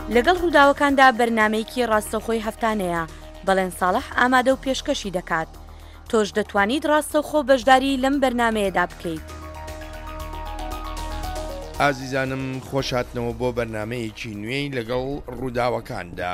لەگەڵ ڕووداوەکاندا بەرنامەیەکی ڕاستەوخۆی هەفتانەیە بەڵێن ساڵح ئامادە و پێشکەشی دەکات. تۆش دەتوانیت ڕاستەوخۆ بەشداری لەم بەرنامەیەدا بکەیت. ئازیزانم خۆشهاتنەوە بۆ بەرنامەیەکی نوێی لەگەڵ ڕووداوەکاندا.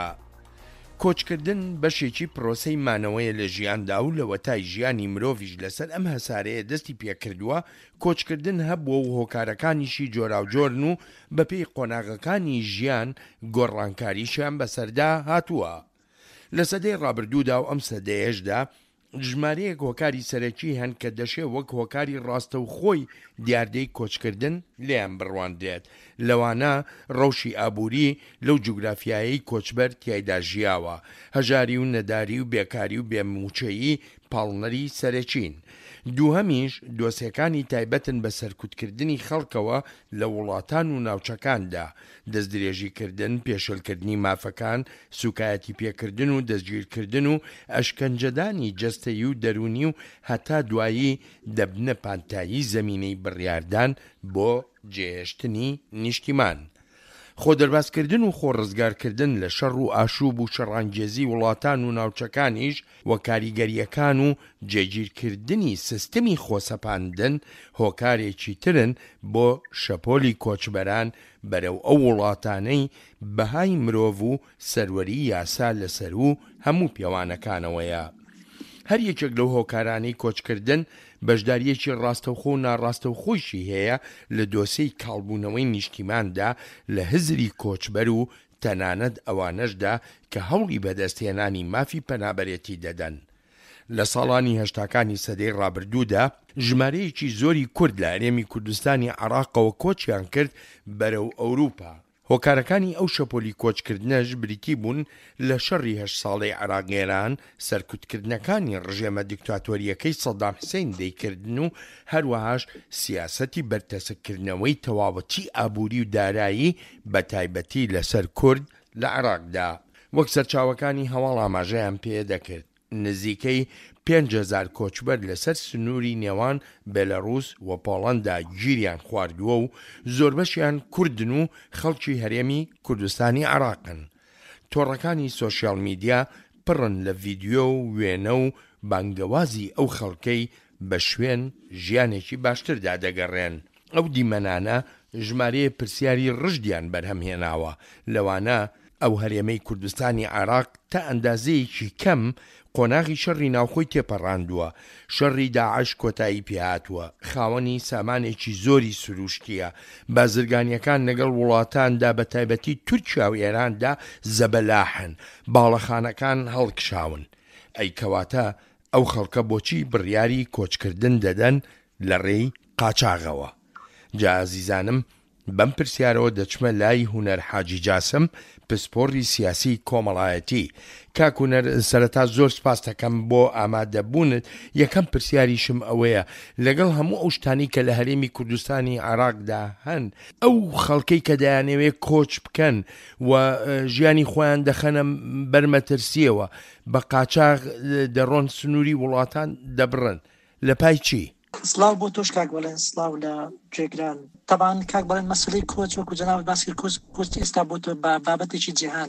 کۆچکردن بەشێکی پرۆسەی مانەوەیە لە ژیاندا و لە وەتای ژیانی مرۆڤیش لەسەر ئەم هەسارەیە دەستی پێکردووە. کۆچکردن هەبووە و هۆکارەکانیشی جۆراوجۆرن و بەپێی قۆناغەکانی ژیان گۆڕانکاریشیان بەسەردا هاتووە. لە سەدەی ڕابردوودا و ئەم سەدەیەشدا ژمارەیەک هۆکاری سەرەکی هەن کە دەشێ وەک هۆکاری ڕاستەوخۆی دیاردەی کۆچکردن لێیان بڕواندێت. لەوانە ڕەوشی ئابووری لەو جوگرافیایی کۆچبەر تیایدا ژیاوە. هەژاری و نەداری و بێکاری و بێموچەیی پاڵنەری سەرەکین. دووهەمیش دۆسیەکانی تایبەتن بە سەرکوتکردنی خەڵکەوە لە وڵاتان و ناوچەکاندا. دەستدرێژیکردن، پێشەلکردنی مافەکان، سوکایەتی پێکردن و دەستگیرکردن و ئەشکەنجەدانی جەستەیی و دەرونی و هەتا دوایی دەبنە پانتایی زەمینەی بڕیاردان بۆ جێهێشتنی نیشتیمان. خۆدەربازکردن و خۆڕزگارکردن لە شەڕ و ئاشوب و شەڕانگێزی وڵاتان و ناوچەکانیش وە کاریگەریەکان و جێگیرکردنی سیستەمی خۆسەپاندن هۆکارێکی ترن بۆ شەپۆلی کۆچبەران بەرەو ئەو وڵاتانەی بەهای مرۆڤ و سەروەری یاسا لەسەر و هەموو پێوانەکانەوەیە. هەر یەکێک لەو هۆکارانەی کۆچکردن بەشداریەکی ڕاستەوخۆ و ناڕاستەوخۆیشی هەیە لە دۆسەی کاڵبوونەوەی نیشتیماندا لە هزری کۆچبەر و تەنانەت ئەوانەشدا کە هەوڵی بەدەستهێنانی مافی پەنابەرێتی دەدەن. لە ساڵانی هەشتاکانی سەدەی ڕابردوودا ژمارەیەکی زۆری کورد لە هەرێمی کوردستانی عێراقەوە کۆچیان کرد بەرەو ئەوروپا. هۆکارەکانی ئەو شەپۆلی کۆچکردنەش بریتی بوون لە شەڕی 8 ساڵەی عێراقیێران سەرکوتکردنەکانی ڕژێمە دیکتاتۆریەکەی سەدام حوسێن دەیکردن و هەروەهاش سیاسەتی بەرتەسکردنەوەی تەواوەتی ئابووری و دارایی بە تایبەتی لەسەر کورد لە عێراقدا. وەک سەرچاوەکانی هەواڵ ئاماژەیان پێ دەکرد. نزیکەی 5,000 کۆچبەر لەسەر سنووری نێوان بێلەڕوس و پۆڵەندا گیریان خواردووە و زۆربەشیان کوردن و خەڵکی هەرێمی کوردستانی عێراقن. تۆڕەکانی سۆشیال میدیا پڕن لە ڤیدیۆ و وێنە و بانگەوازی ئەو خەڵکەی بە شوێن ژیانێکی باشتردا دەگەڕێن. ئەو دیمەنانە ژمارەیە پرسیاری ڕژدیان بەرهەمهێناوە. لەوانە ئەو هەرێمەی کوردستانی عێراق تا ئەندازەیەکی کەم قۆناغی شەڕی ناوخۆی تێپەڕاندووە. شەڕی داعش کۆتایی پێهاتووە. خاوەنی سامانێکی زۆری سروشتیە. بازرگانیەکان لەگەڵ وڵاتاندا بە تایبەتی تورکیا و ئێراندا زەبەلاحن. باڵەخانەکان هەڵکشاون. ئەی کەواتە ئەو خەڵکە بۆچی بڕیاری کۆچکردن دەدەن لە ڕێی قاچاغەوە؟ جا ئازیزانم بەم پرسیارەوە دەچمە لای هونەر حاجی جاسم، پسپۆڕی سیاسی کۆمەڵایەتی. کاکوونەر سەرەتا زۆر سپاس دەکەم بۆ ئامادەبوونت. یەکەم پرسیاریشم ئەوەیە لەگەڵ هەموو ئەو شتانی کە لە هەرێمی کوردستانی عێراقدا هەن، ئەو خەڵکەی کە دەیانەوێت کۆچ بکەن و ژیانی خۆیان دەخەنە بەرمەترسیەوە بە قاچاغ دەڕۆن سنووری وڵاتان دەبڕن، لە پای چی؟ سلااو بۆ تۆش کاک بەڵێن، سلااو لە جێگران. تەبان کاک بەڵێن مەسلەی کۆچ وەکو جەناب باسی کۆچ ئێستا بۆتە بابەتێکی جیهان،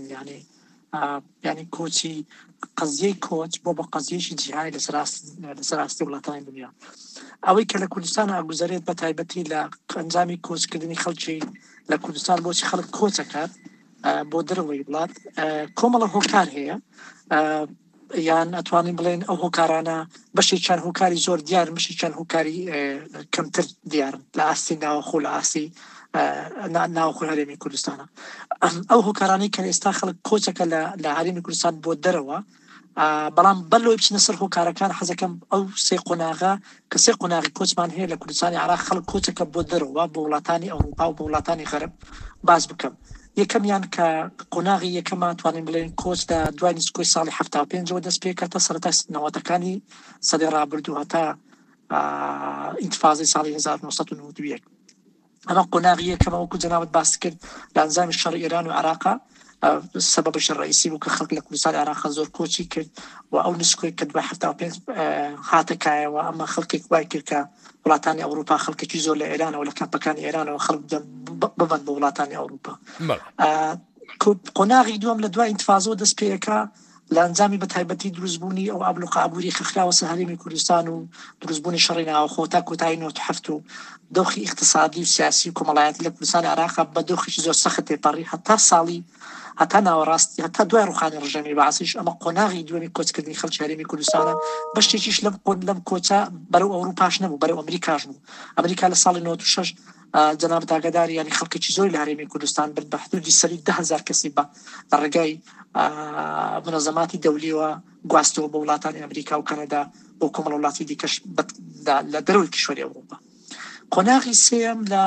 یعنی کۆچی قەزیەی کۆچ بۆ بە قەزیەیەکی جیهانی لەسەر ئاستی وڵاتانی دنیا. ئەوەی کە لە کوردستان ئاگوزارێت بە تایبەتی لە ئەنجامی کۆچکردنی خەڵکی لە کوردستان بۆچی خەڵک کۆچەکات بۆ دەرەوەی وڵات، کۆمەڵە هۆکار هەیە، یان ئەتوانین بڵێن ئەو هۆکارانە بەشێکیان هۆکاری زۆر دیار، بەشێکیان هۆکاری کەمتر دیارن لە ئاستی ناوەخۆ لە ئاستی ناوەخۆ هەرێمی کوردستانە. ئەو هۆکارانەی کە ئێستا خەڵک کۆچەکە لە هەرێمی کوردستان بۆ دەرەوە، بەڵام بەلەوەی بچنە سەر هۆکارەکان حەزەکەم ئەو سێ قۆناغا کە سێ قۆناغی کۆچمان هەیە لە کوردستانی عێراق، خەڵک کۆچەکە بۆ دەرەوە بۆ وڵاتانی ئەوروپا و بۆ وڵاتانی غەرب باز بکەم. یەکەمیان کە قۆناغی یەکەمە توانین بڵێن کۆچ لە دوای نزیکۆی ساڵی 75 دەست پێ کە تا سەرەتای نەوەتەکانی سەدەی ڕابردوو هەتا ئینتیفاضەی ساڵی 1991. ئەمە قۆناغی یەکەمە وەکو جەنابەت باس کرد لە ئەنجامی شەڕی ئێران و عێراقا سەبەبش ڕئیسی بوو کە خەڵک لە کوردستانی عێراق زۆر کۆچی کرد و ئەو نسکۆی کە دوای 75 هاتەکایەوە ئەمە خەڵکێک وای کرد کە وڵاتانی ئەوروپا خەڵکێکی زۆر لە ئێرانەوە لە کاپەکانی ئێرانەوە خەڵک ببەن بە وڵاتانی ئەوروپا. قۆناغی دووەم لە دوای ئینتفاضۆ دەست پێەکە لە ئەنجامی بەتایبەتی دروستبوونی ئەو ئابلوقە ئابووری خەخراوە سەهەرێمی کوردستان و دروستبوونی شەڕی ناوەخۆ تا کۆتایی 1970 و دۆخی اقتصادی و سیاسی و کۆمەڵایەتی لە کوردستانی عێراق بە دۆخێکی زۆر سەخت تێپەڕی هەتا ساڵی هەتا ناوەڕاستی هەتا دوای ڕوخانی ڕژەمی بەعسیش ئەمە قۆناغی دووەمی کۆچکردنی خەڵکی هەرێمی کوردستانە بەشتێکیش لەم کۆچە بەرەو ئەوروپاش نەبوو بەرەو ئەمریکاش بوو. ئەمریکا لە ساڵی 96 جەناب داگەداری ینی خەڵکێکی زۆری لە هەرێمی کوردستان بن بە حدودی سەری 10,000 کەسی بە لە ڕێگای منەظەماتی دەولیەوە گواستەوە بە وڵاتانی ئەمریکا و کەنەدا بۆ کۆمەڵ وڵاتی دیکەش لە دەرەوەی کیشوەری ئەوروپا. قۆناغی سێم لە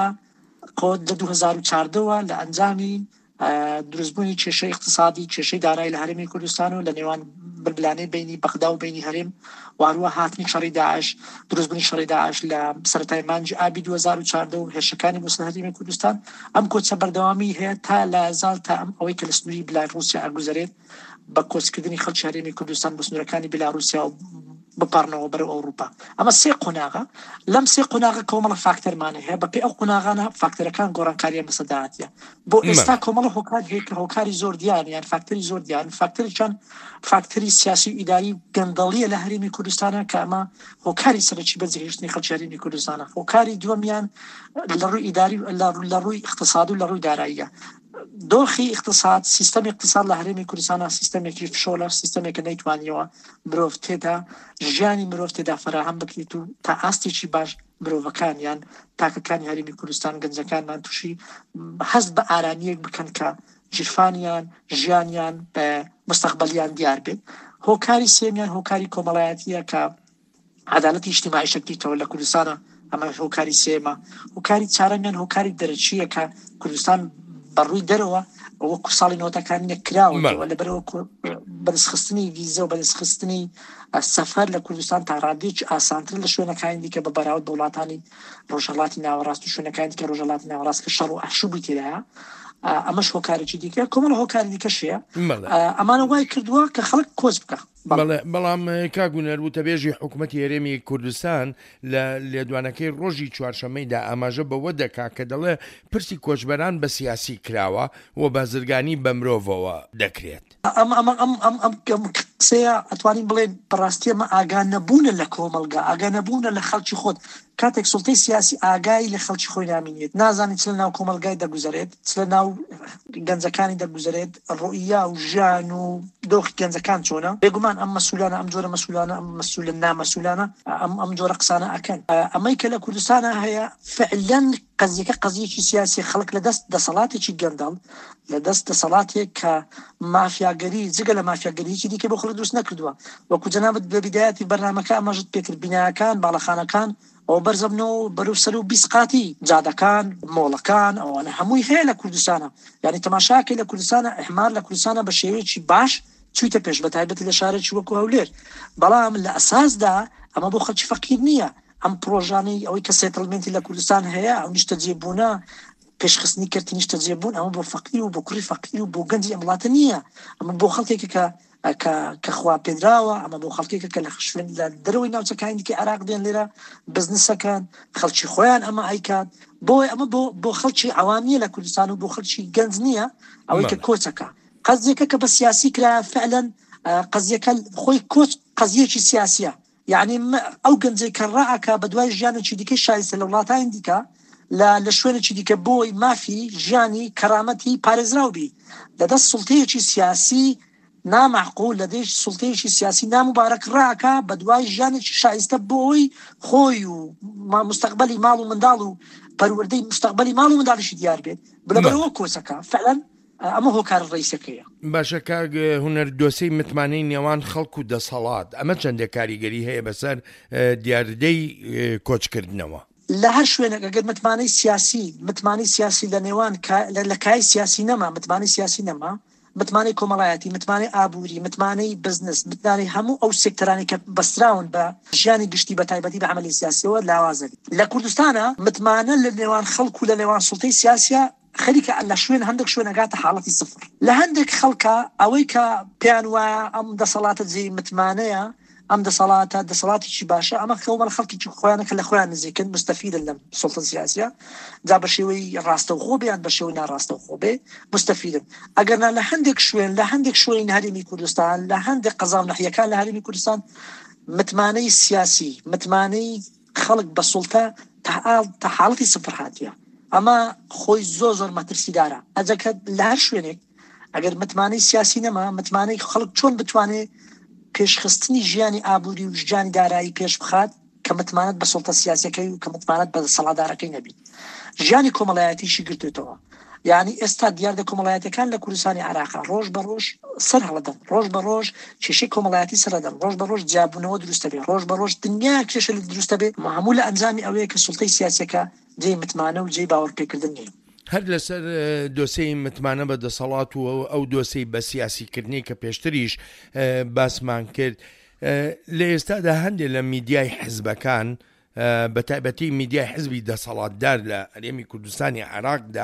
2014 لە ئەنجامی دروستبوونی کێشەی اقتصادی کێشەی دارایی لە هەرێمی کوردستان و لە نێوان بلبلانەی بینی بەغدا و بینی هەرێم وارووە هاتنی شەڕی داعش دروستبوونی شەڕی داعش لە سەرەتای مانگی ئابی 2014 و هێرشەکانی بۆ هەرێمی کوردستان ئەم کۆچە بەردەوامی هەیە تا لە زال تا ئەم ئەوەی کە لە سنووری بلاروسیا ئاگوزارێت بە کۆچکردنی خەڵکی هەرێمی کوردستان بۆ سنوورەکانی بلاروسیا و بپارنەوە بەرەو ئەوروپا. ئەمە سێ قۆناغە لەم سێ قۆناغە کۆمەڵە فاکتەرمانە هەیە بەپێی ئەو قۆناغانە فاکتەرەکان گۆڕانکاریان بەسەداهاتیە بۆ ئێستا کۆمەڵە هۆکار هەیە کە هۆکاری زۆر دیار یان فاکتەری زۆر دیار فاکتەری چەند فاکتەری سیاسی و ئیداری گەندەڵیە لە هەرێمی کوردستانە کە ئەمە هۆکاری سەرەکی بەجێهێشتنی خەڵکی هەرێمی کوردستانە. هۆکاری دووەمیان لە ڕووی ئیداری لە ڕووی اقتصاد و لە ڕووی داراییە. دۆخی اقتصاد سیستەمی اقتصاد لە هەرێمی کوردستانە سیستەمێکی فشۆلە سیستەمێکە نەیتوانیەوە مرۆڤ تێدا ژیانی مرۆڤ تێدا فراهەم بکرێت و تا ئاستێکی باش مرۆڤەکان یان تاکەکانی هەرێمی کوردستان گەنجەکانمان تووشی هەست بە ئارامیەک بکەن کە ژیرفانیان ژیانیان بە مستەقبەلیان دیار بێت. هۆکاری سێمیان هۆکاری کۆمەڵایەتیە کە عەدالەتی ئیجتیماعی شەکلیتەوە لە کوردستانە ئەمە هۆکاری سێمە. هۆکاری چارەمیان هۆکاری دەرەچیە کە کوردستان بەڕووی دەرەوە وەکو ساڵی نۆتەکانی نەکراوە لەبەرەوە بەدەستخستنی ڤیزە و بەدەستخستنی سەفەر لە کوردستان تا ڕادێکی ئاسانتر لە شوێنەکانی دیکە بە بەراورد بە وڵاتانی ڕۆژهەڵاتی ناوەڕاست و شوێنەکانی دیکە ڕۆژهەڵاتی ناوەڕاست کە شەڕ و ئاشوبی تێدایە. ئەمەش هۆکارێکی دیکە کۆمەڵ هۆکاری دیکەشەیە ئەمانە وای کردووە کە خەڵک کۆچ بکە. بەڵام کاگونەر وتەبێژی حکوومەتی هەرێمی کوردستان لە لێدوانەکەی ڕۆژی چوارشەمەیدا ئاماژە بەوە دەکا کە دەڵێ پرسی کۆچبەران بە سیاسی کراوە و بازرگانی بە مرۆڤەوە دەکرێت. ئەم قسەیە ئەتوانین بڵێن بەڕاستی ئەمە ئاگا نەبوونە لە کۆمەلگا ئاگا نەبوونە لە خەڵکی خۆت کاتێک سوڵتەی سیاسی ئاگای لە خەڵکی خۆی نامینێت نازانی چ لە ناو کۆمەلگای دەگوزارێت چ لە ناو گەنجەکانی دەگوزارێت ڕۆئیا و ژیان و دۆخی گەنجەکان چۆنە بێگومان ئەم مەسئولانە ئەم جۆرە مەسئولانە ئەم مەسئولە نامەسئولانە ئەم جۆرە قسانە ئەکەن. ئەمەی کە لە کوردستانە هەیە فعلەن قەزیەکە قەزیەکی سیاسی خەڵک لە دەست دەسەڵاتێکی گەندەڵ لە دەست دەسەڵاتێک کە مافیاگەری جگە لە مافیاگەریکی دیکە بۆ خەڵک دروست نەکردووە. وەکو جەنابەت لە بیدایەتی بەرنامەکە ئەمەژت پێکرد بینایەکان باڵەخانەکان ئەو بەرزەبنەوە بەرەو سەر و بیسقاتی جادەکان مۆڵەکان ئەوانە هەمووی هەیە لە کوردستانە یعنی تەماشاکەی لە کوردستانە ئەحمار لە کوردستانە بە شێوەیەکی باش چوویتە پێش بە تایبەتی لە شارێکی وەکو هەولێر. بەڵام لە ئەساسدا ئەمە بۆ خەڵکی فەقیر نییە. ئەم پرۆژانەی ئەوەی کە سێتڵمنتی لە کوردستان هەیە ئەو نیشتە جێبوونە پێشخستنی کردی نیشتە جێبوون ئەمە بۆ فەقیر و بۆ کوڕی فەقیر و بۆ گەنجی ئەم وڵاتە نییە. ئەمە بۆ خەڵکێکە کە خوا پێدراوە ئەمە بۆ خەڵکێکە کە لە خوێن لە دەرەوەی ناوچەکانی دیکە عێراق دێن لێرە بزنسەکان خەڵکی خۆیان ئەمە ئایکات بۆی ئەمە بۆ خەڵکی عوامیە لە کوردستان و بۆ خەڵکی گەنج نییە ئەوەی کە کۆچەکە قەزیەکە کە بە سیاسی کرا فعلا قەزیەکە خۆی کۆچ قەزیەکی سیاسیە یعنی ئەو گەنجەی کە ڕائەکە بە دوای ژیانێکی دیکەی شایستە لە وڵاتانی دیکە لە شوێنێکی دیکە بۆی مافی ژیانی کەرامەتی پارێزراوبی لەدەست سوڵتەیەکی سیاسی نامعقول لەدەش سوڵتەیەکی سیاسی نامبارەک ڕاکە بە دوای ژیانێکی شایستە بۆی خۆی و مستەقبەلی ماڵ و منداڵ و پەروەردەی مستەقبەلی ماڵ و منداڵیشی دیار بێت بلەبەرەوە کۆچەکە فعلا ئەمە هۆکار ڕئیسەکەیە. باشە کاگ هونەر دۆسەی متمانەی نێوان خەڵک و دەسەڵات ئەمە چەندێک کاریگەری هەیە بەسەر دیاردەی کۆچکردنەوە لە هەر شوێنێک ئەگەر متمانەی سیاسی لە نێوان لە کای سیاسی نەما متمانەی سیاسی نەما متمانەی کۆمەڵایەتی متمانەی ئابووری متمانەی بزنس متمانەی هەموو ئەو سێکتەرانی کە بەستراون بە ژیانی گشتی بە تایبەتی بە عملی سیاسیەوە لاوازەبی لە کوردستانە متمانە لە نێوان خەڵک و لە نێوان سوڵتەی سیاسیە خەریکە لە شوێن هەندێک شوێنەگاتە حاڵەتی سفر لە هەندێک خەڵکە ئەوەی کە پێیان وایە ئەم دەسەڵاتە جێی متمانەیە ئەم دەسەڵاتێکی باشە ئەمە کەومەڵ خەڵکی خۆیانە کە لە خۆیان نزیکن مستەفیدن لەم سوڵتە سیاسیە جا بە شێوەی ڕاستەوخۆ بێیان بە شێوەی ناڕاستەوخۆ بێ مستەفیدن ئەگەرنا لە هەندێک شوێن لە هەندێک شوێنی هەرێمی کوردستان لە هەندێک قەزام ناحیەکان لە هەرێمی کوردستان متمانەی سیاسی متمانەی خەڵک بە سوڵتە تا حاڵەتی سفر هاتیە ئەمە خۆی زۆر مەترسیدارە ئەجەکە لە هەر شوێنێک ئەگەر متمانەی سیاسی نەما متمانەی خەڵک چۆن بتوانێت پێشخستنی ژیانی ئابووری و ژیانی دارایی پێش بخات کە متمانەت بە سوڵتە سیاسەکەی و کە متمانەت بە سەڵاتدارەکەی نەبیت ژیانی کۆمەڵایەتیشی گرتوێتەوە یعنی ئێستا دیار دە کۆمەڵایەتەکان لە کوردستانی عێراقا ڕۆژ بە ڕۆژ سەر هەڵەدەن ڕۆژ بە ڕۆژ کێشەی کۆمەڵایەتی سەردەن ڕۆژ بە ڕۆژ جیاببوونەوە دروستە بێ ڕۆژ بە ڕۆژ دنیا کێشە دروستە بێ هەموو لە ئەنجامی ئەوەیە کە سوڵتەی سیاسەکە جێی متمانە و جێی باوەڕپێکردن نیە هەر لەسەر دۆسەی متمانە بە دەسەڵات و ئەو دۆسەی بە سیاسیکردنی کە پێشتریش باسمان کرد لە ئێستادا هەندێک لە میدیای حزبەکان بە تایبەتی میدیای حزبی دەسەڵاتدار لە هەرێمی کوردستانی عێراقدا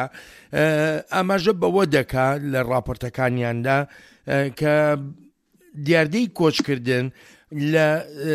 ئاماژە بەوە دەکات لە ڕاپۆرتەکانیاندا کە دیاردەی کۆچکردن لە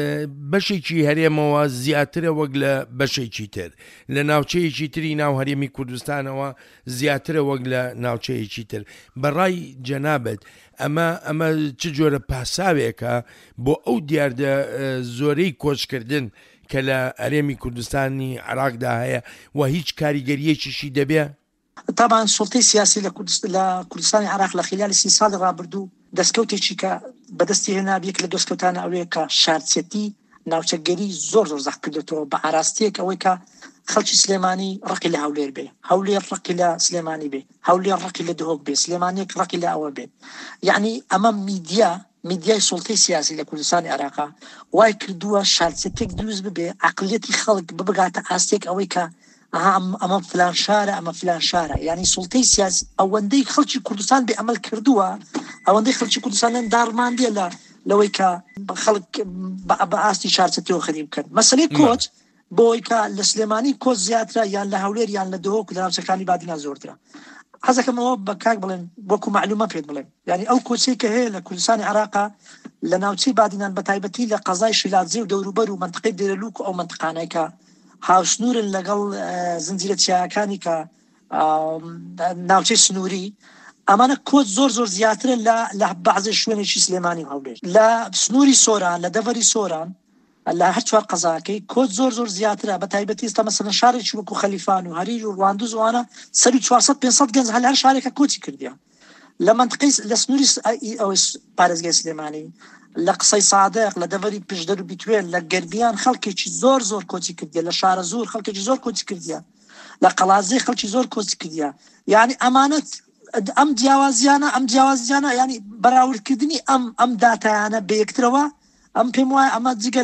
بەشێکی هەرێمەوە زیاترە وەک لە بەشێکی تر لە ناوچەیەکی تری ناو هەرێمی کوردستانەوە زیاترە وەک لە ناوچەیەکی تر بەڕای جەنابەت ئەمە چ جۆرە پاساوێکە بۆ ئەو دیاردە زۆرەی کۆچکردن کە لە هەرێمی کوردستانی عێراقدا هەیە و هیچ کاریگەریەکیشی دەبێ؟ طبعا سوڵتەی سیاسی لە کوردستانی عێراق لە خلالی 30 ساڵی ڕابردوو دەستکەوتێکی کە بەدەستی هێنابیەک لە دەستکەوتانە ئەوەیە کە شارچێتی ناوچەگەری زۆر زەق کردێتەوە بە ئاراستەیەک ئەوەی کە خەڵکی سلێمانی ڕقی لە هەولێر بێ هەولێر ڕقی لە سلێمانی بێ هەولێر ڕقی لە دهۆک بێ سلێمانێک ڕقی لە ئەوە بێ یعنی ئەمە میدیای سوڵتەی سیاسی لە کوردستانی عێراقا وای کردووە شارچێتێک دروست ببێ عەقڵیەتی خەڵک ببگاتە ئاستێک ئەوەی کە ئەمە فلان شارە ئەمە فلان شارە یعنی سوڵتەی سیاسی ئەوەندەی خەڵکی کوردستان بێ ئەمەل کردووە ئەوەندەی خەڵکی کوردستانیان داڕماندێ لەوەی کە خەڵک بە ئاستی شارچێتەوە خەریب بکەن مەسەلەی کۆچ بۆی کە لە سلێمانی کۆچ زیاترە یان لە هەولێر یان لە دهۆک لە ناوچەکانی بادینا زۆرترە حەزەکەمەوە بە کاک بڵێن وەکو معلومە پێت بڵێن یعنی ئەو کۆچەی کە هەیە لە کوردستانی عێراقا لە ناوچەی بادینان بە تایبەتی لە قەزای شیلاتزێ و دەوروبەر و منطقەی دێرەلووک و ئەو منطقانەی کە هاوسنورن لەگەڵ زنجیرە چیاکانی کە ناوچەی سنووری ئەمانە کۆچ زۆر زیاترە لە بەعزێ شوێنێکی سلێمانی هەولێر لە سنووری سۆران لە دەڤەری سۆران لە هەر چوار قەزاکەی کۆچ زۆر زیاترە بە تایبەتی ئێستا مەسەلەن شارێکی وەکو خەلیفان و هەریر و ڕواندوو زوانە سەری 400-500 گەنج هەر شارێکە کۆچی کردیان لە منطقەی لە سنووری ئەو پارێزگای سلێمانی لە قسەی سادق لە دەڤەری پشدەر و بیتوێن لە گەربیان خەڵکێکی زۆر کۆچی کردیە لە شارە زۆر خەڵکێکی زۆر کۆچی کردیە لە قەڵازێ خەڵکی زۆر کۆچی کردیە یعنی ئەمانەت ئەم جیاوازیانە ینی بەراوردکردنی ئەم داتایانە بەیەکترەوە ئەم پێم وایە ئەمە جگە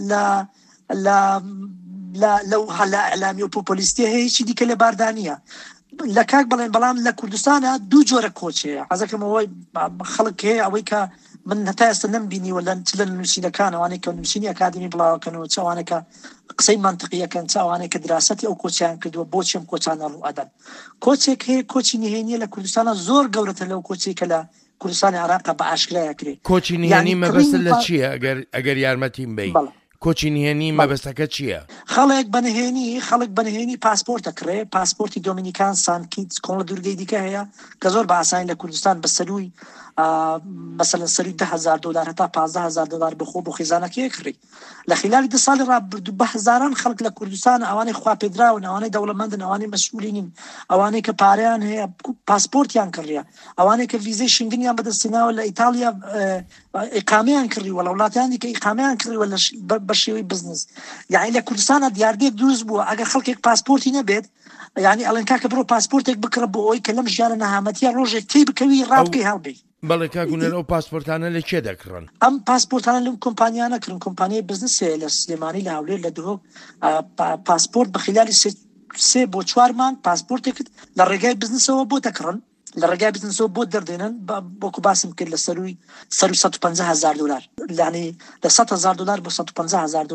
لەو هەلا ئەعلامی و پۆپۆلیستی هەیە هیچی دیکە لە باردانیە لە کاک بڵێن بەڵام لە کوردستانە دوو جۆرە کۆچەیە حەزەکەمەوەی خەڵک هەیە ئەوەی کە من هەتا ئێستا نەمبینی و لە نووسینەکان ئەوانەی کە نووسینی ئەکادمی بڵاوکەنەوە چاوانێکە قسەی منطقیەکەن چاوانێک کە دراسەتی ئەو کۆچیان کردووە بۆچی ئەم کۆچانە ڕوئەدەن کۆچێک هەیە کۆچی نهێنیە لە کوردستانە زۆر گەورەتە لەو کۆچی کە لە کوردستانی عێراقا بە ئاشکرایە کرێ کۆچی نهێنی مەبەستە لە چییە ئەگەر یارمەتیم بی کۆچی نهێنی مەبەستەکە چییە؟ خەڵک بەنهێنی پاسپۆرتە کڕێ پاسپۆرتی دۆمینیکان سانکیت کۆڵە دوورگەی دیکە هەیە کە زۆر بە ئاسانی لە کوردستان بە سەروی مثلا سەری $10,000 هەتا $15,000 بخۆ بۆ خێزانەکەی کڕی لە خلالی 2 ساڵی ڕابردوو بە هەزاران خەڵک لە کوردستان ئەوانەی خوا پێدراون ئەوانەی دەوڵەمەندن ئەوانەی مەسئولین ئەوانەی کە پارەیان هەیە پاسپۆرتیان کڕیە ئەوانەی کە ویزەی شنگنیان بەدەستێناوە لە ئیتالیا ئیقامەیان کڕیوە لە وڵاتانی کە ئیقامەیان کڕیوە بە شێوەی بزنس یعنی لە کوردستانە دیاردێک دروست بووە ئەگەر خەڵکێک پاسپۆرتی نەبێت یعنی ئەڵێن کاکە بڕۆ پاسپۆرتێک بکڕە بۆ ئەوی کە لەم ژیانە نەهامەتیە ڕۆژێک تێی بکەوی ڕابکەی هەڵبی بەڵێ کاگونەر ئەو پاسپۆرتانە لە کێ دەکڕن؟ ئەم پاسپۆرتانە لەم کۆمپانیانە کردن کۆمپانیای بزنسێ لە سلێمانی لە هەولێر لە دهۆک پاسپۆرت بە خلالی 3 بۆ 4 مانگ پاسپۆرتێکت لە ڕێگای بزنسەوە بۆ دەکڕن لە ڕێگای بزنسەوە بۆ دەردێنن بۆکو باسم کرد لە سەروی $150,000 یعنی لە $100,000 بۆ $150,000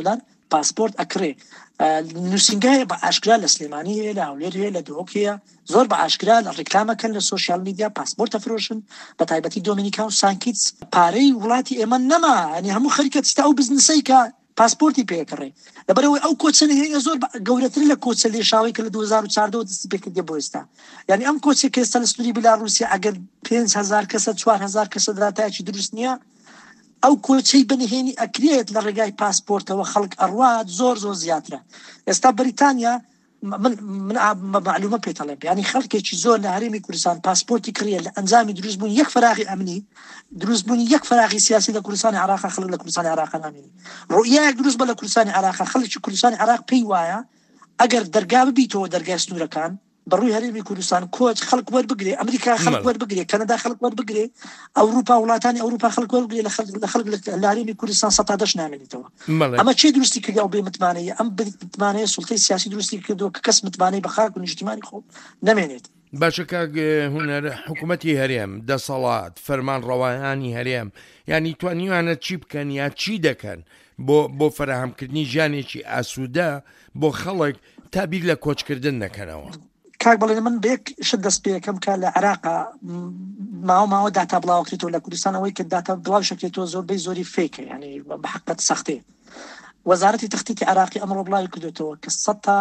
پاسپۆرت ئەکرێ نووسنگای بە ئاشکرا لە سلێمانی هەیە لە هەولێر هەیە لە دۆک هەیە زۆر بە ئاشکرا لە ڕێکلامەکەن لە سوۆسیال میدیا پاسپۆرت ئەفرۆشن بە تایبەتی دۆمینیکا و سانکیتس پارەی وڵاتی ئێمە نەما ینی هەموو خەریکە ستا و بزنسەی کە پاسپۆرتی پێکڕێ لەبەرەوەی ئەو کۆچەنە هەیە زۆر گەورەتر لە کۆچە لێشاوی کە لە 2014 دەستی پێکردێ بۆ ئێستا یعنی ئەم کۆچێک کە ئێستا لە سنووری بێلاڕووسیا ئەگەر 5,000 کەسە 4,000 کەسە دراتایەکی دروست نییە ئەو کۆچەی بنهێنی ئەکرێت لە ڕێگای پاسپۆرتەوە خەڵک ئەڕوات زۆر زیاترە ئێستا بەریتانیا من معلومە پێتەڵێم ینی خەڵکێکی زۆر لە هەرێمی کوردستان پاسپۆرتی کڕیە لە ئەنجامی دروستبوون یەک فراغی ئەمنی دروستبوونی یەک فراغی سیاسی لە کوردستانی عراق خەڵک لە کوردستانی عراق نامێنی ڕۆیەک دروست بە لە کوردستانی عراق خەڵکی کوردستانی عراق پێی وایە ئەگەر دەرگا ببیتەوە دەرگای سنوورەکان بەڕووی هەرێمی کوردستان کۆچ خەڵک وەربگرێ ئەمریکا خەڵک وەربگرێ کەنەدا خەڵک وەربگرێ ئەوروپا وڵاتانی ئەوروپا خەڵک وەربگرێ لە خەڵک لە هەرێمی کوردستان 110 نامێنیتەوە ئەمە چی دروستی کردیا و بێ متمانەیە ئەم متمانەیە سوڵتەی سیاسی دروستی کردەوە کە کەس متمانەی بە خاک و نیشتیمانی خۆ نامێنێت باشە کاک هونەر حکوومەتی هەرێم دەسەڵات فەرمان ڕەوایانی هەرێم ینی توانیوانە چی بکەن یا چی دەکەن بۆ فراهەمکردنی ژیانێکی ئاسوودە بۆ خەڵک تا بیر لە کۆچکردن نەکەنەوە کاک بەڵێ من بێک شت دەست پێەکەم کە لە عراقا ماوە داتا بڵاوکرێتەوە لە کوردستانەوەی کە داتا بڵاو شکرێتەوە زۆربەی زۆری فێکە ینی بە حقیقەت سەختەیە وەزارەتی تەختیتی عراقی ئەمڕۆ بڵاوی کردوێتەوە کە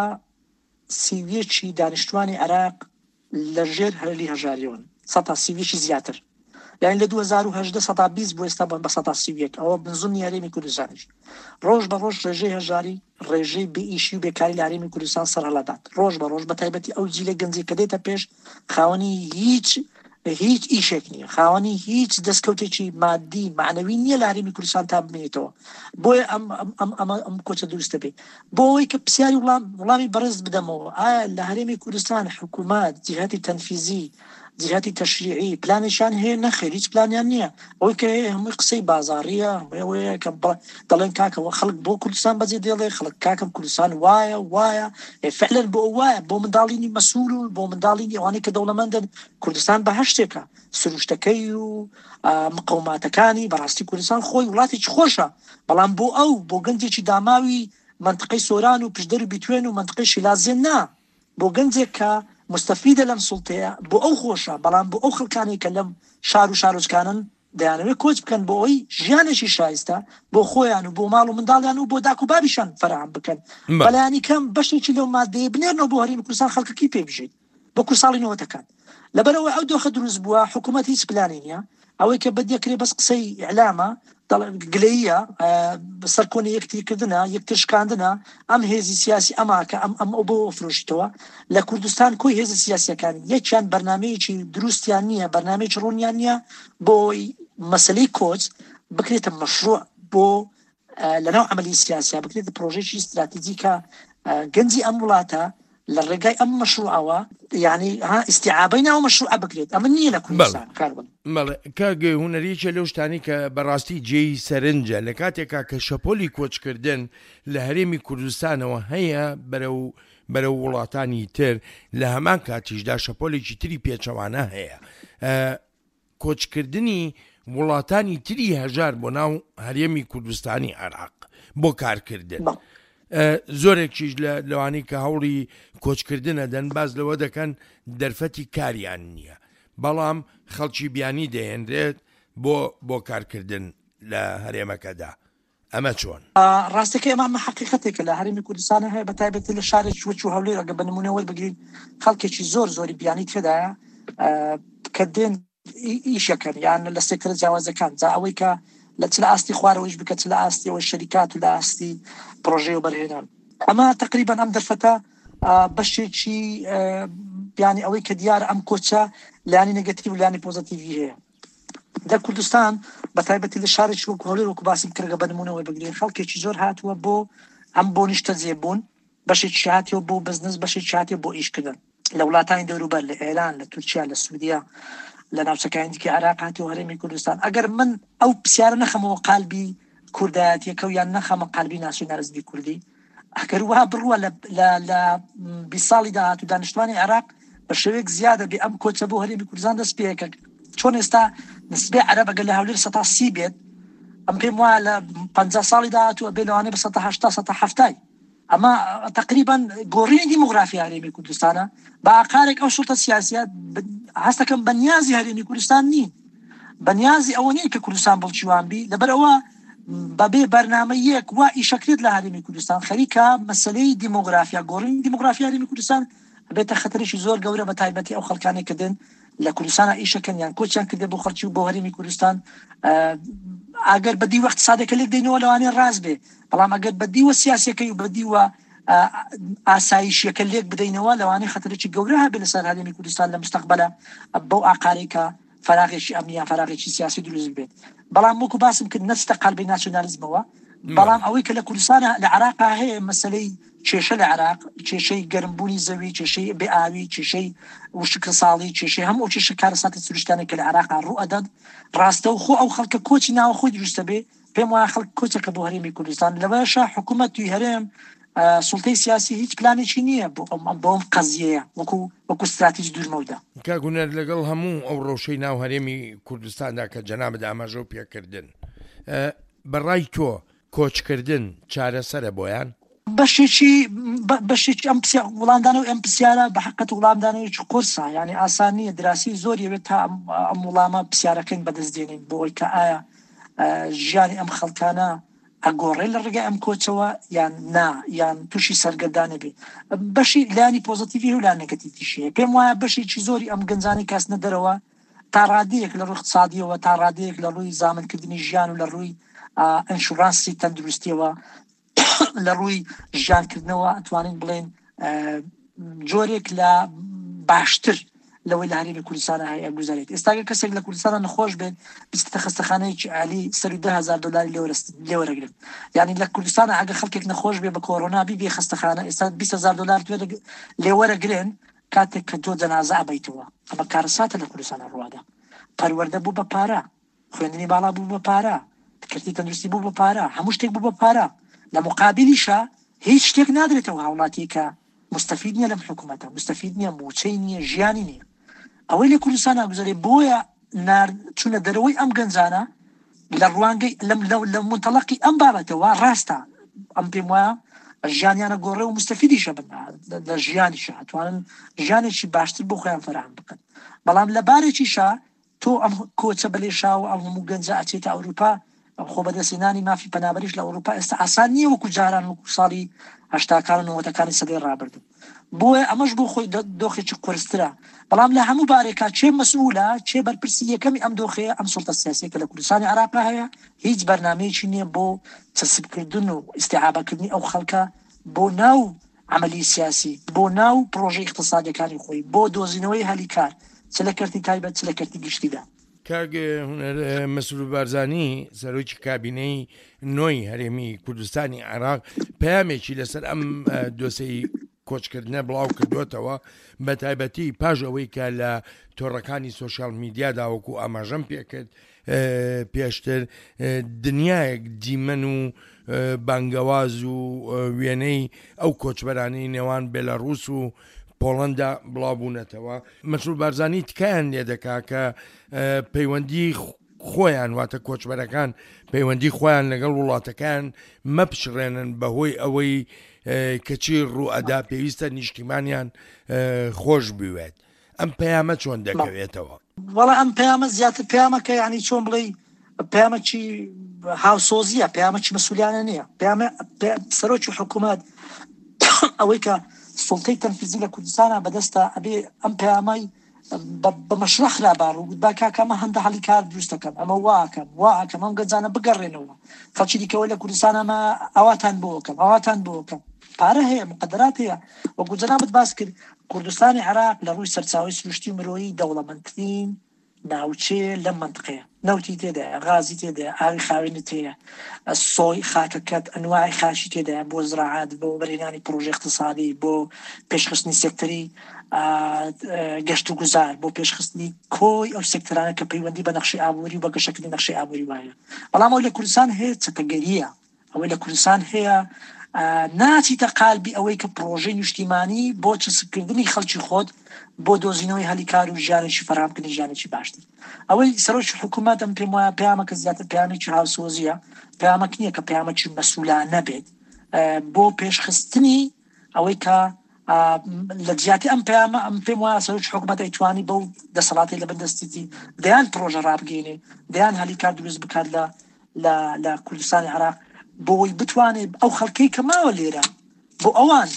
130 دانیشتوانی عراق لە ژێر هەرلی هەژاریەوەن 130 زیاتر یعنی لە 2018 120 بۆ ئێستا بە 130 ئەوە بنزومی هەرێمی کوردستانیش ڕۆژ بە ڕۆژ ڕێژەی هەژاری ڕێژەی بئیشی و بێکاری لە هەرێمی کوردستان سەرهەڵەدات ڕۆژ بە ڕۆژ بە تایبەتی ئەو جیلە گەنجی کە دێتە پێش خاوەنی هیچ ئیشێک نییە خاوەنی هیچ دەستکەوتێکی مادی معنەوی نییە لە هەرێمی کوردستان تا بمێنێتەوە بۆیە ئەم کۆچە دروستە بێ بۆەوەی کە پرسیاری وڵامی بەڕێز بدەمەوە ئایا لە هەرێمی کوردستان حکوومەت جیهاتی تەنفیزی جیهاتی تەشریعی پلانیشان هەیە نەخێر هیچ پلانیان نییە ئەوەی کە هەمووی قسەی بازاڕیە هەموویە کە دەڵێن کاکەوە خەڵک بۆ کوردستان بەجێ دێڵێ خەڵک کاکەم کوردستان وایە فعلا بۆ وایە بۆ منداڵینی مەسوول و بۆ منداڵینی ئەوانەی کە دەوڵەمەندن کوردستان بەهەشتێکە سروشتەکەی و مقاوماتەکانی بەڕاستی کوردستان خۆی وڵاتێکی خۆشە بەڵام بۆ گەنجێکی داماوی منطقەی سۆران و پشدەر و بیتوێن و منطقەی شیلازیێن نا بۆ گەنجێک کە مستەفیدە لەم سوڵتەیە بۆ ئەو خۆشە بەڵام بۆ ئەو خەڵکانی کە لەم شار و شارۆچکانن دەیانەوێت کۆچ بکەن بۆ ئەوی ژیانێکی شایستە بۆ خۆیان و بۆ ماڵ و منداڵیان و بۆ داک و بابیشان فراهم بکەن بەلایانی کەم بەشێکی لەو مادەیە بنێرنەوە بۆ هەرێمی کوردستان خەڵکەکەی پێ بژێت بۆ کوردساڵی نەوەتەکان لەبەرەوەی ئەو دۆخە دروست بووە حکوومەت هیچ پلانی نییە ئەوەی کە بەدیەکرێ بەس قسەی ئیعلامە گلەیە سەرکۆنی یەکتیکردنە یەکترشکاندنە ئەم هێزی سیاسی ئەماکە ئەم بۆ فرۆشتەوە لە کوردستان کۆی هێزە سیاسیەکانی یەکیان بەرنامەیەکی دروستیان نییە بەرنامەیەکی ڕوونیان نییە بۆی مەسلەی کۆچ بکرێتە مەشروع بۆ لەناو عملی سیاسیا بکرێتە پرۆژێکی استراتیجیکە گەنجی ئەم وڵاتە لە ڕێگای ئەم مەشروعەوە یعنی ئیستیعابەی ناو مەشروع بکرێت ئەمە نییە لە کوردستان کاگە هونەریەکە لەو شتانی کە بەڕاستی جێی سەرنجە لە کاتێکا کە شەپۆلی کۆچکردن لە هەرێمی کوردستانەوە هەیە بەرەو وڵاتانی تر لە هەمان کاتیشدا شەپۆلێکی تری پێچەوانە هەیە کۆچکردنی وڵاتانی تری هەژار بۆ ناو هەرێمی کوردستانی عێراق بۆ کارکردن زۆرێکیش لەوانی کە هەوڵی کۆچکردنە دەن باز لەوە دەکەن دەرفەتی کاریان نییە بەڵام خەڵکی بیانی دەهێنرێت بۆ کارکردن لە هەرێمەکەدا ئەمە چۆن ڕاستەکەی ئەمە حقیقەتێکە لە هەرێمی کوردستانە هەیە بە تایبەتی لە شارێکی وەچ و هەولێر ئەگە بە نمونە وەربگرین خەڵکێکی زۆری بیانی تێدایە کە دێن ئیشەکەن یان لە سێکتەرە جیاوازەکان جا ئەوەی کە لە چ لە ئاستی خوارەوەیش بکەت لە ئاستیەوە شەریکات و لە ئاستی پرۆژێ و بەرهێنان ئەمە تقریبا ئەم دەرفەتە بەشێکی بیانی ئەوەی کە دیارە ئەم کۆچە لانی نەگەتیڤ و لانی پۆزیتیڤی هەیە لە کوردستان بە تایبەتی لە شارێکی وەکو هەولێر وەکو باسی کردگە بە نمونەوەی بگرین خەڵکێکی زۆر هاتووە بۆ ئەم بۆ نیشتە جێبوون بەشێکی هاتیەوە بۆ بزنس بەشێکی هاتیە بۆ ئیشکردن لە وڵاتانی دەوروبەر لە ئێران لە تورکیا لە سوودیا لە ناوچەکانی دیکە عێراق هاتیەوە هەرێمی کوردستان ئەگەر من ئەو پرسیارە نەخەمەوە قالبی کوردایەتیەکە و یان نەخەمە قالبی ناسیۆنالیزمی کوردی ئەگەر وها بڕوە لە 20 ساڵی داهات و دانیشتوانی عێراق بە شێوەیەک زیادە بێ ئەم کۆچە بۆ هەرێمی کوردستان دەست پێەکە چۆن ئێستا نسبەی عەرەب ئەگەر لە هەولێر 130 بێت ئەم پێم وایە لە 50 ساڵی داهاتووە بێ لەوانەیە بە 180 ئەمە تقریبا گۆڕینی دیموگرافی هەرێمی کوردستانە بە ئاقارێک ئەو سوڵتە سیاسیە هەستەکەم بەنیازی هەرێمی کوردستان نین، بەنیازی ئەوە نیە کە کوردستان بڵچیوان بی، لەبەرەوە بەبێ بەرنامە یەک وا ئیشەکرێت لە هەرێمی کوردستان خەریکە مەسلەی دیموگرافیا گۆڕینی دیموگرافی هەرێمی کوردستان بێتە خەتەرێکی زۆر گەورە بە تایبەتی ئەو خەڵکانێک کە دێن لە کوردستانە ئیشەکەن یان کۆچیان کردێ بۆ خەڵکی و بۆ هەرێمی کوردستان ئەگەر بەدی وەخت سادێکە لێک دێنەوە لەوانەیە ڕاست بێ، بەڵام ئەگەر بەدیوە سیاسەکەی و بەدیوە ئاسایشیەکە لێک بدەینەوە لەوانەیە خەتەرێکی گەورە هەبێت لەسەر هەرێمی کوردستان لە مستەقبەلە بەو ئاقارێکە فراغێکی ئەمنیان فراغێکی سیاسی دروست بێت. بەڵام وەکو باسم کرد نەچتە قەلبی ناسیۆنالیزمەوە، بەڵام ئەوەی کە لە کوردستانە لە عێراقا هەیە مەسەلەی کێشە لە عێراق، کێشەی گەرمبوونی زەوی، کێشەی بێئاوی، کێشەی وشکە ساڵی، کێشەی هەموو کێشە کارەساتی سروشتیانێک کە لە عێراقا ڕوو ئەدەن ڕاستە و خۆ ئەو خەڵکە کۆچی ناوە خۆی دروستە بێ پێم وایە خەڵک کۆچەکە بۆ هەرێمی کوردستان لەبەرشە حکوومەت توی هەرێم سوڵتەی سیاسی هیچ پلانێکی نییە بۆ ئەم قەزیەیە وەکو استراتیژی دوورمەودا. کاگونەر لەگەڵ هەموو ئەو ڕۆژەی ناو هەرێمی کوردستاندا کە جەنابەت ئاماژە و پێکردن بەڕای تۆ کۆچکردن چارەسەرە بۆیان؟ بەشێکی ئەم وڵامدانەوە ئەم پرسیارە بە حقیقەت وڵامدانەوەیکی قورسە، یعنی ئاسان نییە دراسی زۆر یەوێت تا ئەم وڵامە پرسیارەکەین بەدەستدێنین بۆ ئەوەی کە ئایا ژیانی ئەم خەڵکانە ئەگۆڕێ لە ڕێگای ئەم کۆچەوە یان نا یان تووشی سەرگەردانە بێ. بەشی لانی پۆزتیڤی و لان نێگەتیڤیشیە پێم وایە بەشێکی زۆری ئەم گەنجانی کاسنە دەرەوە تا ڕادەیەک لە ڕووی اقتصادیەوە تا ڕادەیەک لە ڕووی زامنکردنی ژیان و لە ڕووی ئەنشورانسی تەندروستیەوە لە ڕووی ژیانکردنەوە ئەتوانین بڵێن جۆرێک لە باشتر لەوەی لە هەرێمی کوردستانە هەیە گوزارێت. ئێستاگە کەسێک لە کوردستانە نەخۆش بێت بستە خەستەخانەیەکی عالی سەری 10,000 دلاری لێوەرەگرن، یعنی لە کوردستانە ئەگە خەڵکێک نەخۆش بێ بە کۆڕۆنا بێ خەستەخانە ئێستا 20,000 دلار لێوەرەگرن کاتێک کە تۆ جەنازە ئەبەیتەوە. ئەمە کارەساتە لە کوردستانە ڕوادا، پەروەردە بوو بە پارە، خوێندنی باڵا بوو بە پارە، کردی تەندروستی بوو بە پارە، هەموو شتێک بوو بە پارە. لە مقابلیشە هیچ شتێک نادرێتەوە هاوڵاتی کە مستەفید نییە لەم حکوومەتە، مستەفید نییە، موچەی نییە، ژیانی نییە. ئەوەی لە کوردستان ئاگوزارێ بۆیە چونە دەرەوەی ئەم گەنجانە لە ڕوانگەی لە منتەڵەقی ئەم بابەتەوە ڕاستە ئەم پێم وایە ژیانیانە گۆڕێ و مستەفیدیشە بن لە ژیانیشە ئەتوانن ژیانێکی باشتر بۆ خۆیان فراهم بکەن. بەڵام لە بارێکیشە تۆ ئەم کۆچە بەلێشاو ئەم هەموو گەنجە ئەچێتە ئەوروپا خۆ بەدەستێنانی مافی پەنابەریش لە ئەوروپا ئێستا ئاسان نییە وەکو جاران وەکو ساڵی 80 و 90 سەدەی ڕابردوو. بۆیە ئەمەش بۆ خۆی دۆخێکی قورسترە. بەڵام لە هەموو بارێکا چێ مەسئولە چێ بەرپرسی یەکەمی ئەم دۆخەیە ئەم سوڵتە سیاسیە کە لە کوردستانی عێراقا هەیە هیچ بەرنامەیەکی نییە بۆ چەسبکردن و ئیستیعابەکردنی ئەو خەڵکە بۆ ناو عملی سیاسی، بۆ ناو پرۆژەی اقتصادیەکانی خۆی، بۆ دۆزینەوەی هەلی کار چ لە کەرتی تایبەت چ لە کەرتی گشتیدا. کاگە مەسعود بارزانی سەرۆکی کابینەی نۆی هەرێمی کوردستانی عێراق پەیامێکی لەسەر ئەم دۆسەی کۆچکردنە بڵاو کردوتەوە بە تایبەتی پاش ئەوەی کە لە تۆڕەکانی سۆشیال میدیادا وەکو ئاماژەم پێکرد پێشتر دنیایەک دیمەن و بانگەواز و وێنەی ئەو کۆچبەرانەی نێوان بێلاڕووس و پۆڵەندا بڵاوبوونەتەوە. مەسعود بارزانی تکایان لێ دەکا کە پەیوەندی خۆیان واتە کۆچبەرەکان پەیوەندی خۆیان لەگەڵ وڵاتەکان مەپشڕێنن بەهۆی ئەوەی کەچی ڕوئەدا پێویستە نیشتیمانیان خۆش بوێت. ئەم پەیامە چۆن دەکەوێتەوە؟ وەڵا ئەم پەیامە زیاتر پەیامەکە یعنی چۆن بڵێ پەیامەکی هاوسۆزیە، پەیامەکی مەسئولیانە نییە. سەرۆکی حکوومەت ئەوەی کە سوڵتەی تەنفیزی لە کوردستانە بەدەستە ئەبێ ئەم پەیامەی بە مەشرەع خرابار و با کاکەمە هەندە هەڵی کار دروستەکەم ئەمە واکەم ئەم گەنجانە بگەڕێنەوە خەڵکی دیکەوە لە کوردستانەمە ئەواتان بۆکەم پارە هەیە مقدرات هەیە. وەکو جەنابەت باس کرد کوردستانی عێراق لە ڕووی سەرچاوی سروشتی مرۆیی دەوڵەمەندترین ناوچێ لەم منطقەیە، نەوتی تێدایە، غازی تێدایە، ئاوی خاوێنت هەیە، سۆی خاکەکەت ئەنواعی خاشی تێدایە بۆ زراعات، بۆ بەرهێنانی پرۆژە اقتصادی، بۆ پێشخستنی سێکتەری گەشت و گوزار، بۆ پێشخستنی کۆی ئەو سێکتەرانە کە پەیوەندی بە نەخشەی ئابووری و بە گەشەکردنی نەخشەی ئابووری وایە. بەڵام ئەوەی لە کوردستان هەیە چەتەگەریە، ئەوەی لە کوردستان هەیە ناچیتە قالبی ئەوەی کە پرۆژەی نیشتیمانی بۆ چسکردنی خەڵکی خۆت بۆ دۆزینەوەی هەلیکار و ژیانێکی فەرهەمکردنی ژیانێکی باشتر. ئەوەی سەرۆکی حکوومەت ئەم پێم وایە پەیامەکە زیاتر پەیامێکی هاوسۆزیە، پەیامەک نییە کە پەیامێکی مەسئولانە بێت بۆ پێشخستنی ئەوەی کە لە جیاتی ئەم پەیامە ئەم پێم وایە سەرۆکی حکوومەت ئەیتوانی بەو دەسەڵاتی لەبەردەستیی دەیان پرۆژە ڕابگەینێ، دەیان هەلیکار دروست بکات لە کوردستانی عێراق بۆی بتوانێت ئەو خەڵکەی کە ماوە لێرە بۆ ئەوان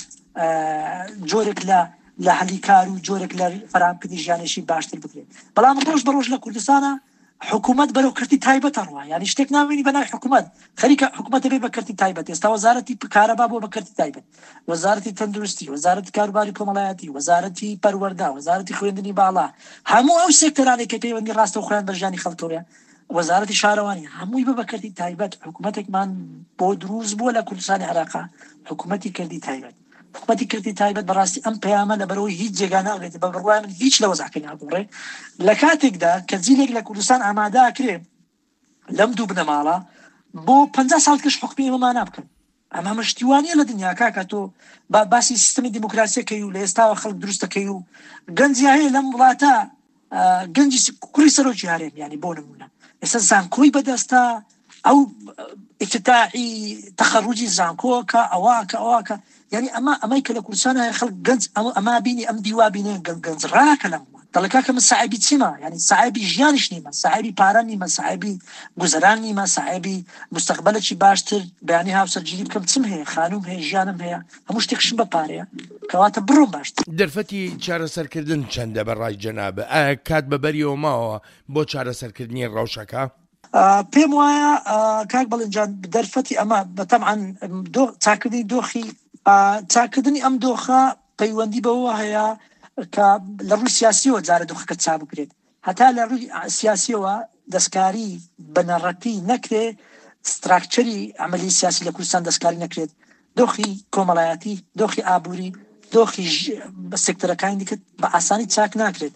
جۆرێک لە هەلیکار و جۆرێک لە فەرهەمکردنی ژیانێکی باشتر بکرێت. بەڵام ڕۆژ بە ڕۆژ لە کوردستانە حکوومەت بەرەو کردی تایبەت ئەڕوا، یعنی شتێک ناوێنی بەناوی حکوومەت خەریکە حکوومەت بێ بە کردی تایبەت. ئێستا وەزارەتی کارەبا بۆ بە کردی تایبەت، وەزارەتی تەندروستی، وەزارەتی کاروباری کۆمەڵایەتی، وەزارەتی پەروەردە، وەزارەتی خوێندنی باڵا، هەموو ئەو سێکتەرانێک کە پەیوەندی ڕاستەوخۆیان بە ژیانی خەڵکەوەیە، وەزارەتی شارەوانی، هەمووی بە بەکردی تایبەت. حکوومەتێکمان بۆ دروست بووە لە کوردستانی عێراقا، حکوومەتی کردی تایبەت. حکوومەتی کردی تایبەت بەڕاستی ئەم پەیامە لەبەرەوەی هیچ جێگا ناگرێت، بە بڕوای من هیچ لە وەزعەکەی ناگۆڕێ. لە کاتێکدا کە جیلێک لە کوردستان ئامادەکرێ لەم دوو بنەماڵە بۆ 50 ساڵ کەش حکمی ئێمەمان نابکەن. ئەمە مشتیوانیە لە دنیا کاکە تۆ باسی سیستەمی دیموکراسیەکەی و لە ئێستاوە خەڵک دروستەکەی و گەنجی هەیە لەم وڵاتە گەنجی کوڕی سەرۆکی هەرێم، ینی بۆ نمونە ئێستا زانکۆی بەدەستە ئەو ئیفتتاحی تەخەڕوجی زانکۆکە ئەواکە یعنی ئەمەی کە لە کوردستانە خەڵک گەنج ئەما بینی ئەم دیوا بینێ گەنج ڕاکە لەم دەڵێکا کە من ساحیبی چیمە، یعنی ساحیبی ژیانیش نیمە، ساحیبی پارە نیمە، ساحیبی گوزەران نیمە، ساحیبی مستەقبەلێکی باشتر بەیانی هاوسەرگیری بکەم چم هەیە، خانوم هەیە، ژیانم هەیە، هەموو شتێکشم بە پارەیە کەواتە بڕۆم باشتر. دەرفەتی چارەسەرکردن چەندە بەڕای جەنابە؟ کات بەبەریەوە ماوە بۆ چارەسەرکردنی ڕەوشەکە؟ پێم وایە کاک بەڵێنجان دەرفەتی ئەمە بەتەمعەن چاکردنی دۆخی چاکردنی ئەم دۆخە پەیوەندی بەوە هەیە کە لە ڕووی سیاسیەوە جارە دۆخەکە چا بکرێت، هەتا لە ڕووی سیاسیەوە دەستکاری بەنەڕەتی نەکرێ، ستراکچەری ئەمەلی سیاسی لە کوردستان دەستکاری نەکرێت، دۆخی کۆمەڵایەتی، دۆخی ئابووری، دۆخی سێکتەرەکانی دیکە بە ئاسانی چاک ناکرێت.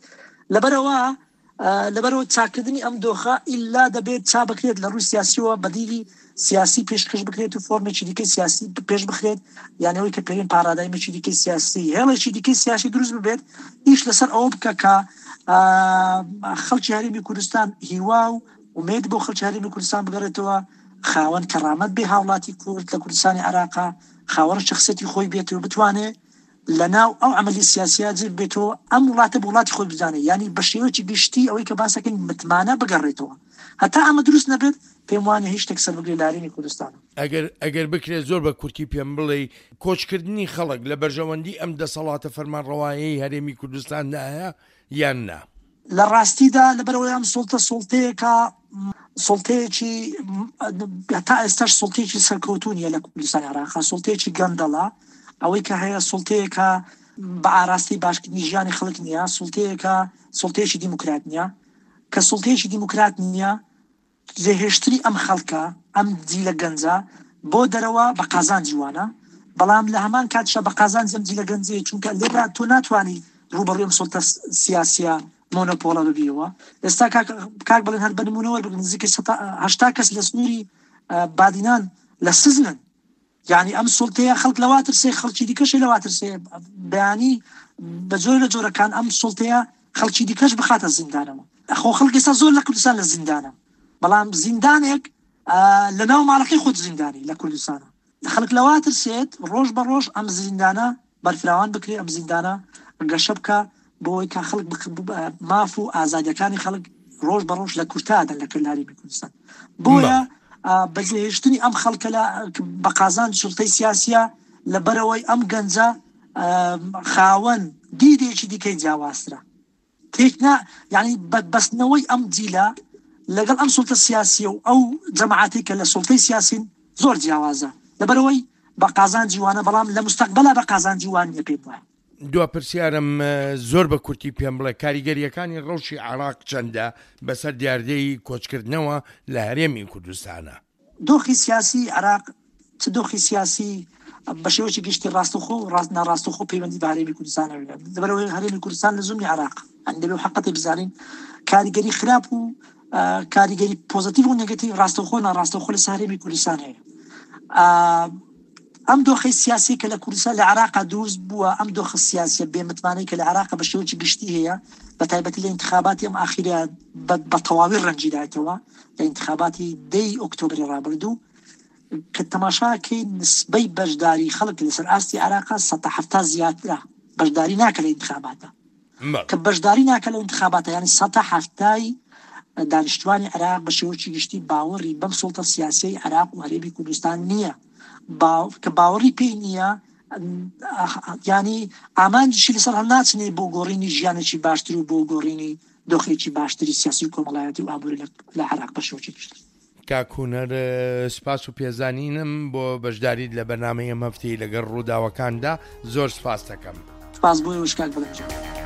لەبەرەوە چاکردنی ئەم دۆخە ئیلا دەبێت چا بکرێت لە ڕووی سیاسیەوە بەدیلی سیاسی پێشکەش بکرێت و فۆرمێکی دیکەی سیاسی پێش بخرێت، یانەوەی کە پێوین پارادایمێکی دیکەی سیاسی هێڵێکی دیکەی سیاسی دروست ببێت، ئیش لەسەر ئەوە بکە کە خەڵکی هەرێمی کوردستان هیوا و ومێد بۆ خەڵکی هەرێمی کوردستان بگەڕێتەوە، خاوەن کەرامەت بێ هاوڵاتی کورد لە کوردستانی عێراقا، خاوەن شخصەتی خۆی بێت و بتوانێت لەناو ئەو عملی سیاسیە جێ بێتەوە ئەم وڵاتە بە وڵاتی خۆی بزانێت، ینی بە شێوەیەکی گشتی ئەوەی کە باسەکەین متمانە بگەڕێتەوە. هەتا ئەمە دروست نەبێت پێم وانە هیچ شتێک سەر بگرێت لە هەرێمی کوردستان. ئەگەر بکرێت زۆر بە کورتی پێم بڵێ کۆچکردنی خەڵک لە بەرژەوەندی ئەم دەسەڵاتە فەرمانڕەوایی هەرێمی کوردستان هەیە یان نا؟ لە ڕاستیدا لەبەرەوەی ئەم سوڵتەیەکە سوڵتەیەکی تا ئێستاش سوڵتەیەکی سەرکەوتوونیە لە کوردستانی عێراقا، سوڵتەیەکی گەندەڵە، ئەوەی کە هەیە سوڵتەیەکە بە ئاراستی باشکردنی ژیانی خەڵک نییە، سوڵتەیەکی دیموکرات نییە، کە سوڵتەیەکی دیموکرات نییە جێهێشتنی ئەم خەڵکە ئەم جیلە گەنجە بۆ دەرەوە بە قازانجی وانە، بەڵام لە هەمان کاتشە بە قازانج ئەم جیلە گەنجەیە چونکە لێرە تۆ ناتوانانی ڕوبەڕووی ئەم سوڵتە سیاسیە مۆنۆپۆڵە ببیەوە. ئێستا کاک بڵێن هەر بەنمونەوە بگرن نزیکەی 80 کەس لە سنووری بادینان لە سزنن، یعنی ئەم سوڵتەیە خەڵک لەواترسێ، خەڵکی دیکەشی لەواترسێ، بەیانی بە جۆر لە جۆرەکان ئەم سوڵتەیە خەڵکی دیکەش بخاتە زیندانەوە. خۆ خەڵک ئێستا زۆر لە کوردستان لە زیندانە، بەڵام زیندانێک لە ناو ماڵەکەی خۆت زیندانی لە کوردستانە، خەڵک لەواترسێت ڕۆژ بە ڕۆژ ئەم زیندانە بەرفراوان بکرێ، ئەم زیندانە گەشە بکە بۆی کە خەڵک ماف و ئازادیەکانی خەڵک ڕۆژ بە ڕۆژ لە کورتادەن لە هەرێمی کوردستان. بۆیە بەجێهێشتنی ئەم خەڵکە بە قازان سوڵتەی سیاسیە لەبەرەوەی ئەم گەنجە خاوەن دیدێکی دیکەی جیاوازترە، تێکنا یعنی بەستنەوەی ئەم جیلە لەگەڵ ئەم سوڵتە سیاسیە و ئەو جەماعەتی کە لە سوڵتەی سیاسین زۆر جیاوازە، لەبەرەوەی بە قازان جیوانە، بەڵام لە مستەقبەلا بە قازان جیوان نیە. پێم وایە دوا پرسیارم زۆر بە کورتی پێم بڵێ کاریگەریەکانی ڕەوشی عێراق چەندە بەسەر دیاردەی کۆچکردنەوە لە هەرێمی کوردستانە؟ دۆخی سیاسی عێراق چ دۆخی سیاسی بە شێوەیەکی گشتی ڕاستەوخۆ و ناڕاستەوخۆ پەیوەندی بە هەرێمی کوردستانە لەبەرەوەی هەرێمی کوردستان لە زوونی عێراق دەبێت حقەتی بزانین کاریگەری خراپ و کاریگەری پۆزیتیڤ و نێگەتیڤ ڕاستەوخۆ ناڕاستەوخۆ لە هەرێمی کوردستان هەیە. ئەم دۆخی سیاسی کە لە کوردستان لە عێراق دروست بووە، ئەم دۆخە سیاسیە بێمتمانەی کە لە عێراق بە شێوەیەکی گشتی هەیە، بە تایبەتی لە انتخاباتی ئەم ئاخیرە بە تەواوی ڕەنجیدایەوە لە انتخاباتی 10 ئۆکتۆبری ڕابردوو کە تەماشاکەی نسبەی بەشداری خەڵک لەسەر ئاستی عێراق 170 زیاترە بەشداری ناکە لە انتخاباتە کە بەشداری ناکە لە انتخاباتە، یعنی 170 دانیشتوانی عێراق بە شێوەیەکی گشتی باوەڕی بەم سوڵتە سیاسی عێراق و هەرێمی کوردستان نییە، کە باوەڕی پێی نییە، ینی ئامانجیشی لەسەر هەڵناچنێ بۆ گۆڕینی ژیانێکی باشتر و بۆ گۆڕینی دۆخێکی باشتری سیاسی و کۆمەڵایەتی و ئابووری لە عێراق بە شێوەیەکی گشتی. کاکوونەر سپاس و پێزانینم بۆ بەشداریت لە بەرنامەی ئەم هەفتەی لەگەڵ ڕووداوەکاندا، زۆر سپاس دەکەم. سپاس بۆی وشکاک بڵێنجە.